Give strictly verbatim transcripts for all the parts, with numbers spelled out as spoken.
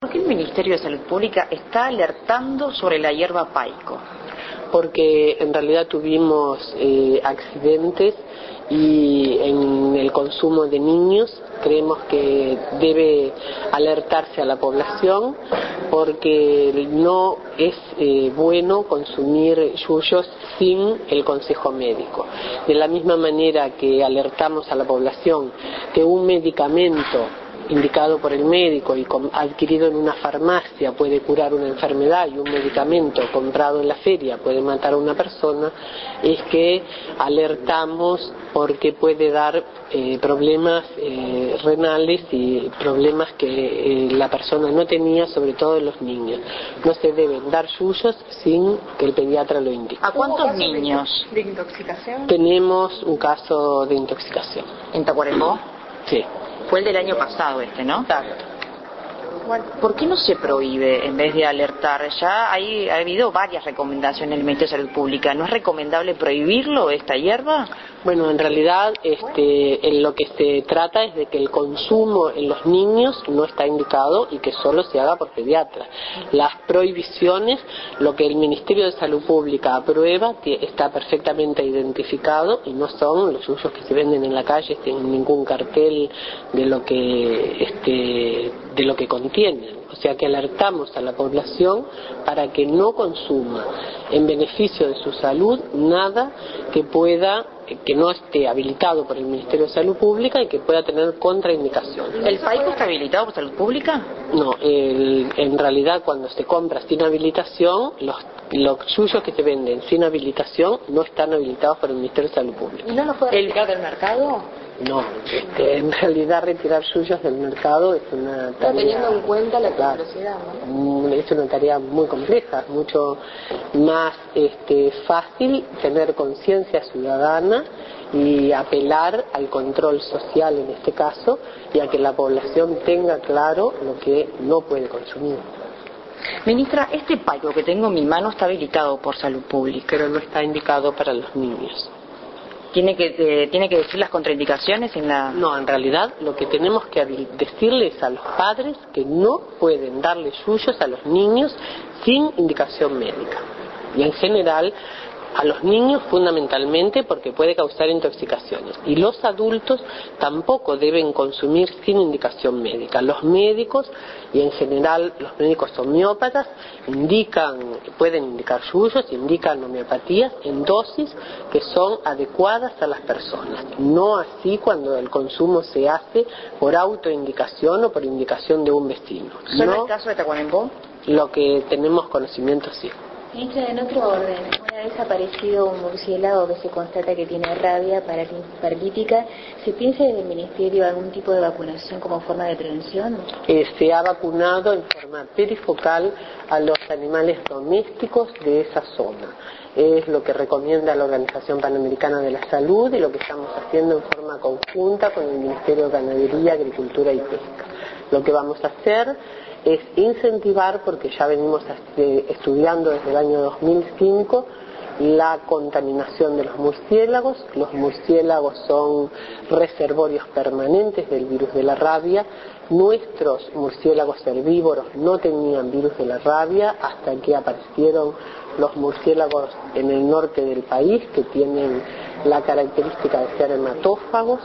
¿Por qué el Ministerio de Salud Pública está alertando sobre la hierba paico? Porque en realidad tuvimos eh, accidentes y en el consumo de niños creemos que debe alertarse a la población porque no es eh, bueno consumir yuyos sin el consejo médico. De la misma manera que alertamos a la población que un medicamento indicado por el médico y adquirido en una farmacia puede curar una enfermedad y un medicamento comprado en la feria puede matar a una persona, es que alertamos porque puede dar eh, problemas eh, renales y problemas que eh, la persona no tenía, sobre todo en los niños. No se deben dar yuyos sin que el pediatra lo indique. ¿A cuántos niños? ¿De intoxicación? Tenemos un caso de intoxicación. ¿En Tacuarembó? Sí. Fue el del año pasado este, ¿no? Exacto. ¿Por qué no se prohíbe en vez de alertar? Ya hay, ha habido varias recomendaciones del Ministerio de Salud Pública. ¿No es recomendable prohibirlo, esta hierba? Bueno, en realidad este, en lo que se trata es de que el consumo en los niños no está indicado y que solo se haga por pediatra. Las prohibiciones, lo que el Ministerio de Salud Pública aprueba, está perfectamente identificado y no son los yuyos que se venden en la calle sin ningún cartel de lo que, este, de lo que contienen. O sea que alertamos a la población para que no consuma en beneficio de su salud nada que pueda, que no esté habilitado por el Ministerio de Salud Pública y que pueda tener contraindicación. ¿El paico está habilitado por Salud Pública? No, el, en realidad cuando se compra sin habilitación, los, los yuyos que se venden sin habilitación no están habilitados por el Ministerio de Salud Pública. ¿Y no los puede retirar del mercado? No, este, en realidad retirar yuyos del mercado es una tarea... Pero teniendo en cuenta la claro, peligrosidad, ¿no? Es una tarea muy compleja, mucho más este, fácil tener conciencia ciudadana y apelar al control social en este caso y a que la población tenga claro lo que no puede consumir. Ministra, este paico que tengo en mi mano está habilitado por Salud Pública. Pero no está indicado para los niños. ¿Tiene que, eh, ¿Tiene que decir las contraindicaciones en la...? No, en realidad lo que tenemos que decirles a los padres que no pueden darle yuyos a los niños sin indicación médica. Y en general a los niños fundamentalmente porque puede causar intoxicaciones. Y los adultos tampoco deben consumir sin indicación médica. Los médicos y en general los médicos homeópatas indican, pueden indicar yuyos, indican homeopatías en dosis que son adecuadas a las personas. No así cuando el consumo se hace por autoindicación o por indicación de un vecino. ¿Solo no, el caso de Tacuarembó? Lo que tenemos conocimiento sí. Ministra, en otro orden, una vez aparecido un murciélago que se constata que tiene rabia paralítica, ¿se piensa desde el Ministerio algún tipo de vacunación como forma de prevención? Eh, se ha vacunado en forma perifocal a los animales domésticos de esa zona. Es lo que recomienda la Organización Panamericana de la Salud y lo que estamos haciendo en forma conjunta con el Ministerio de Ganadería, Agricultura y Pesca. Lo que vamos a hacer es incentivar, porque ya venimos estudiando desde el año dos mil cinco, la contaminación de los murciélagos. Los murciélagos son reservorios permanentes del virus de la rabia. Nuestros murciélagos herbívoros no tenían virus de la rabia hasta que aparecieron los murciélagos en el norte del país, que tienen la característica de ser hematófagos.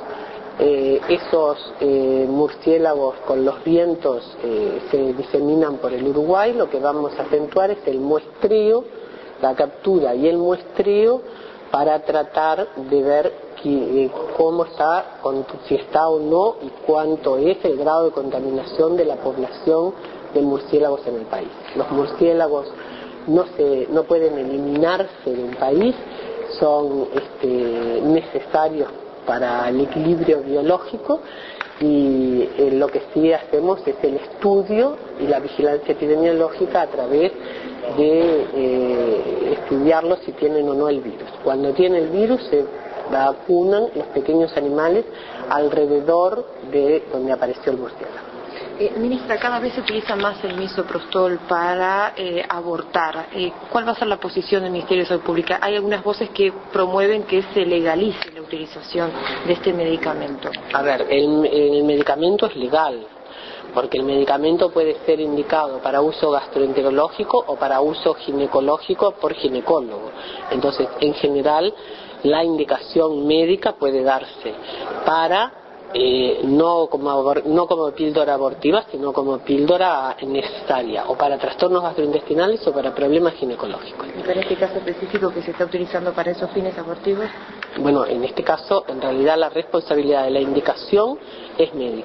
Eh, esos eh, murciélagos con los vientos eh, se diseminan por el Uruguay. Lo que vamos a acentuar es el muestreo, la captura y el muestreo para tratar de ver que, eh, cómo está, si está o no y cuánto es el grado de contaminación de la población de murciélagos en el país. Los murciélagos no, se, no pueden eliminarse del país, son este, necesarios para el equilibrio biológico y eh, lo que sí hacemos es el estudio y la vigilancia epidemiológica a través de eh, estudiarlos si tienen o no el virus. Cuando tiene el virus se vacunan los pequeños animales alrededor de donde apareció el murciélago. Eh, ministra, cada vez se utiliza más el misoprostol para eh, abortar. Eh, ¿Cuál va a ser la posición del Ministerio de Salud Pública? Hay algunas voces que promueven que se legalice la utilización de este medicamento. A ver, el, el medicamento es legal. porque el medicamento puede ser indicado para uso gastroenterológico o para uso ginecológico por ginecólogo. Entonces, en general, la indicación médica puede darse para Eh, no, como, no como píldora abortiva, sino como píldora necesaria, o para trastornos gastrointestinales o para problemas ginecológicos. ¿Y para este caso específico que se está utilizando para esos fines abortivos? Bueno, en este caso, en realidad la responsabilidad de la indicación es médica.